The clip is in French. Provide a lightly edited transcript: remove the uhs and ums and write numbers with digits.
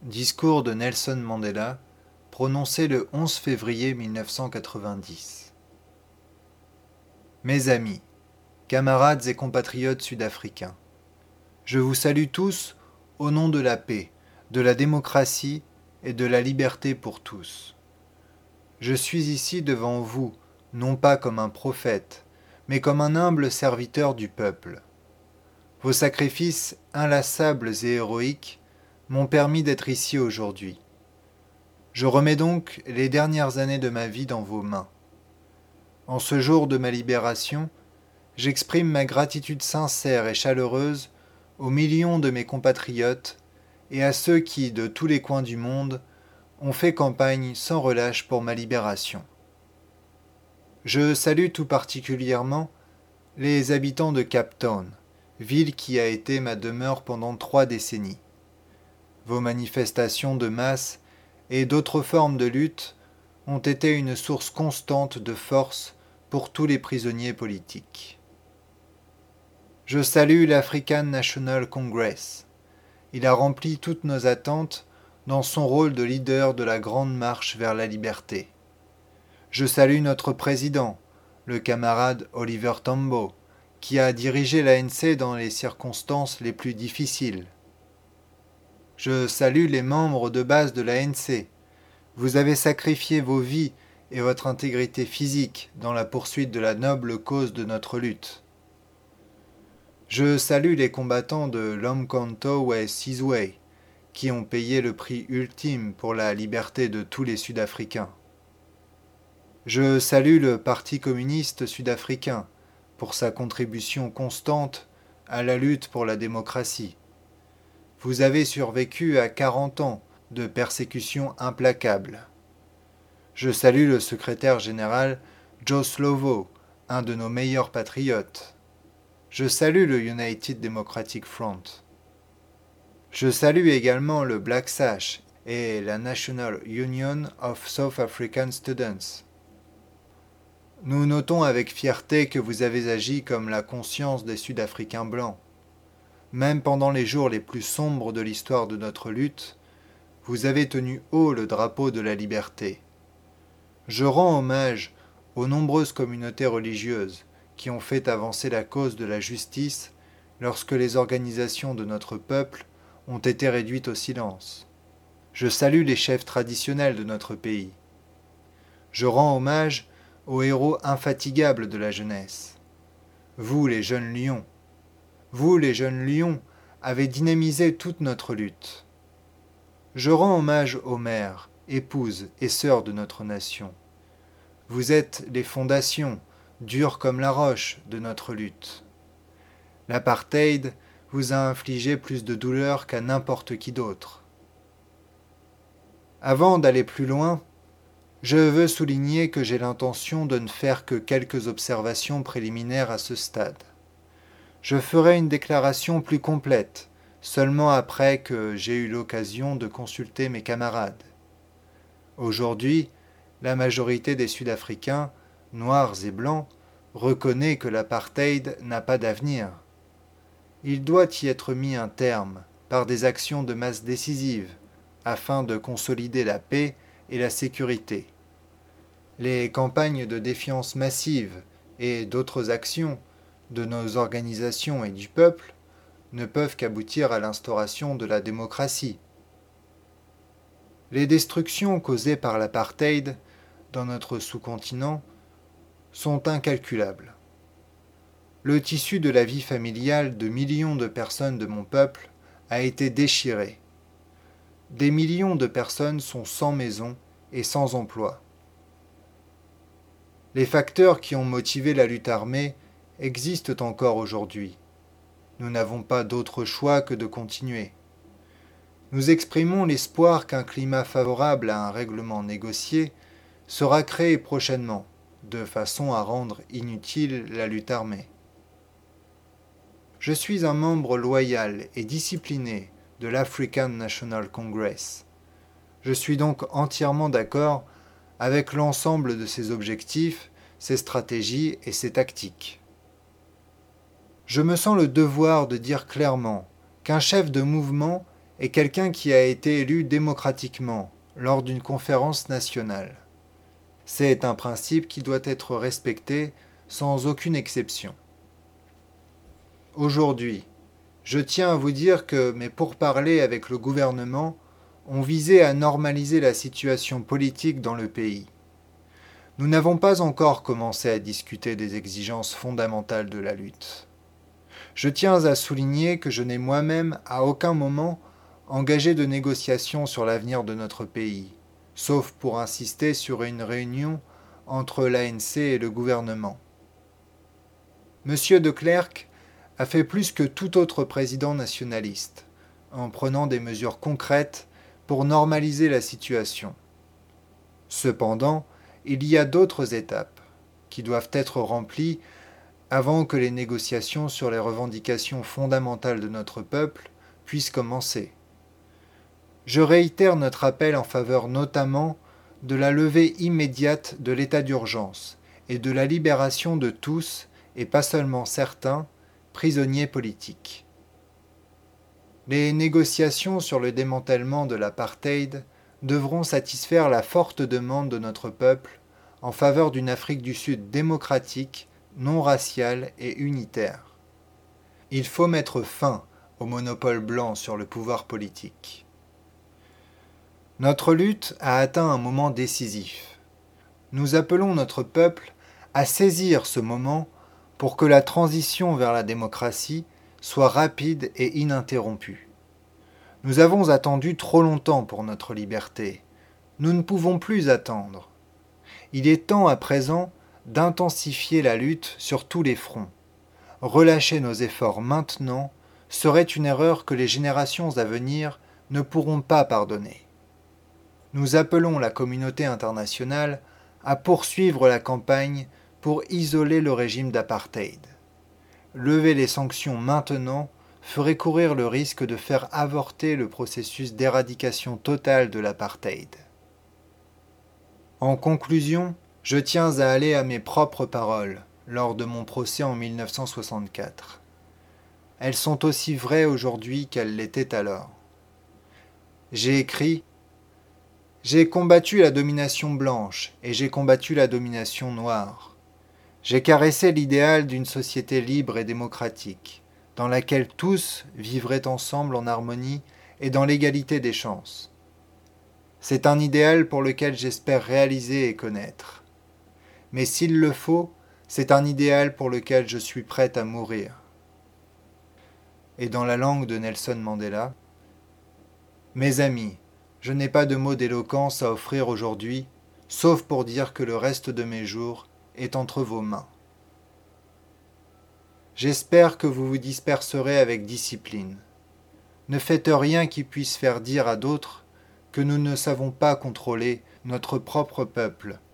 Discours de Nelson Mandela, prononcé le 11 février 1990. Mes amis, camarades et compatriotes sud-africains, je vous salue tous au nom de la paix, de la démocratie et de la liberté pour tous. Je suis ici devant vous, non pas comme un prophète, mais comme un humble serviteur du peuple. Vos sacrifices inlassables et héroïques m'ont permis d'être ici aujourd'hui. Je remets donc les dernières années de ma vie dans vos mains. En ce jour de ma libération, j'exprime ma gratitude sincère et chaleureuse aux millions de mes compatriotes et à ceux qui, de tous les coins du monde, ont fait campagne sans relâche pour ma libération. Je salue tout particulièrement les habitants de Cape Town, ville qui a été ma demeure pendant 3 décennies. Vos manifestations de masse et d'autres formes de lutte ont été une source constante de force pour tous les prisonniers politiques. Je salue l'African National Congress. Il a rempli toutes nos attentes dans son rôle de leader de la grande marche vers la liberté. Je salue notre président, le camarade Oliver Tambo, qui a dirigé l'ANC dans les circonstances les plus difficiles. Je salue les membres de base de l'ANC. Vous avez sacrifié vos vies et votre intégrité physique dans la poursuite de la noble cause de notre lutte. Je salue les combattants de l'Umkhonto we Sizwe, qui ont payé le prix ultime pour la liberté de tous les Sud-Africains. Je salue le Parti communiste sud-africain pour sa contribution constante à la lutte pour la démocratie. Vous avez survécu à 40 ans de persécutions implacables. Je salue le secrétaire général Joe Slovo, un de nos meilleurs patriotes. Je salue le United Democratic Front. Je salue également le Black Sash et la National Union of South African Students. Nous notons avec fierté que vous avez agi comme la conscience des Sud-Africains blancs. Même pendant les jours les plus sombres de l'histoire de notre lutte, vous avez tenu haut le drapeau de la liberté. Je rends hommage aux nombreuses communautés religieuses qui ont fait avancer la cause de la justice lorsque les organisations de notre peuple ont été réduites au silence. Je salue les chefs traditionnels de notre pays. Je rends hommage aux héros infatigables de la jeunesse. Vous, les jeunes lions, avez dynamisé toute notre lutte. Je rends hommage aux mères, épouses et sœurs de notre nation. Vous êtes les fondations, dures comme la roche, de notre lutte. L'apartheid vous a infligé plus de douleur qu'à n'importe qui d'autre. Avant d'aller plus loin, je veux souligner que j'ai l'intention de ne faire que quelques observations préliminaires à ce stade. Je ferai une déclaration plus complète, seulement après que j'ai eu l'occasion de consulter mes camarades. Aujourd'hui, la majorité des Sud-Africains, noirs et blancs, reconnaît que l'apartheid n'a pas d'avenir. Il doit y être mis un terme par des actions de masse décisives, afin de consolider la paix et la sécurité. Les campagnes de défiance massive et d'autres actions de nos organisations et du peuple ne peuvent qu'aboutir à l'instauration de la démocratie. Les destructions causées par l'apartheid dans notre sous-continent sont incalculables. Le tissu de la vie familiale de millions de personnes de mon peuple a été déchiré. Des millions de personnes sont sans maison et sans emploi. Les facteurs qui ont motivé la lutte armée existent encore aujourd'hui. Nous n'avons pas d'autre choix que de continuer. Nous exprimons l'espoir qu'un climat favorable à un règlement négocié sera créé prochainement, de façon à rendre inutile la lutte armée. Je suis un membre loyal et discipliné de l'African National Congress. Je suis donc entièrement d'accord avec l'ensemble de ses objectifs, ses stratégies et ses tactiques. Je me sens le devoir de dire clairement qu'un chef de mouvement est quelqu'un qui a été élu démocratiquement lors d'une conférence nationale. C'est un principe qui doit être respecté sans aucune exception. Aujourd'hui, je tiens à vous dire que mes pourparlers avec le gouvernement ont visé à normaliser la situation politique dans le pays. Nous n'avons pas encore commencé à discuter des exigences fondamentales de la lutte. Je tiens à souligner que je n'ai moi-même à aucun moment engagé de négociations sur l'avenir de notre pays, sauf pour insister sur une réunion entre l'ANC et le gouvernement. Monsieur de Klerk a fait plus que tout autre président nationaliste, en prenant des mesures concrètes pour normaliser la situation. Cependant, il y a d'autres étapes qui doivent être remplies avant que les négociations sur les revendications fondamentales de notre peuple puissent commencer. Je réitère notre appel en faveur notamment de la levée immédiate de l'état d'urgence et de la libération de tous, et pas seulement certains, prisonniers politiques. Les négociations sur le démantèlement de l'apartheid devront satisfaire la forte demande de notre peuple en faveur d'une Afrique du Sud démocratique, non raciale et unitaire. Il faut mettre fin au monopole blanc sur le pouvoir politique. Notre lutte a atteint un moment décisif. Nous appelons notre peuple à saisir ce moment pour que la transition vers la démocratie soit rapide et ininterrompue. Nous avons attendu trop longtemps pour notre liberté. Nous ne pouvons plus attendre. Il est temps à présent d'intensifier la lutte sur tous les fronts. Relâcher nos efforts maintenant serait une erreur que les générations à venir ne pourront pas pardonner. Nous appelons la communauté internationale à poursuivre la campagne pour isoler le régime d'apartheid. Lever les sanctions maintenant ferait courir le risque de faire avorter le processus d'éradication totale de l'apartheid. En conclusion, je tiens à aller à mes propres paroles lors de mon procès en 1964. Elles sont aussi vraies aujourd'hui qu'elles l'étaient alors. J'ai écrit « J'ai combattu la domination blanche et j'ai combattu la domination noire. J'ai caressé l'idéal d'une société libre et démocratique, dans laquelle tous vivraient ensemble en harmonie et dans l'égalité des chances. C'est un idéal pour lequel j'espère réaliser et connaître. Mais s'il le faut, c'est un idéal pour lequel je suis prête à mourir. » Et dans la langue de Nelson Mandela, « Mes amis, je n'ai pas de mots d'éloquence à offrir aujourd'hui, sauf pour dire que le reste de mes jours est entre vos mains. J'espère que vous vous disperserez avec discipline. Ne faites rien qui puisse faire dire à d'autres que nous ne savons pas contrôler notre propre peuple